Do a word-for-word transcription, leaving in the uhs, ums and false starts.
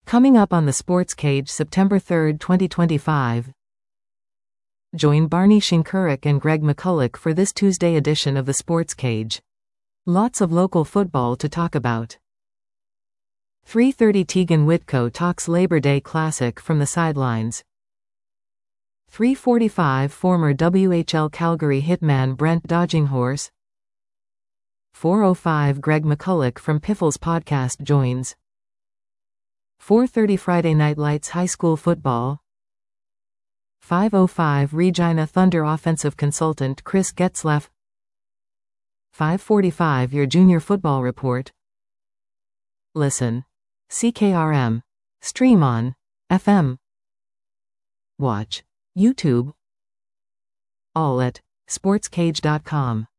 Coming up on the Sports Cage September third, twenty twenty-five. Join Barney Shinkaruk and Greg McCulloch for this Tuesday edition of the Sports Cage. Lots of local football to talk about. three thirty Tegan Whitco talks Labor Day Classic from the sidelines. three forty-five Former W H L Calgary hitman Brent Dodginghorse. four oh five Greg McCulloch from Piffles Podcast joins. four thirty Friday Night Lights High School Football. five oh five Regina Thunder Offensive Consultant Chris Getzlaff. five forty-five Your Junior Football Report. Listen. C K R M. Stream on F M. Watch YouTube. All at sports cage dot com.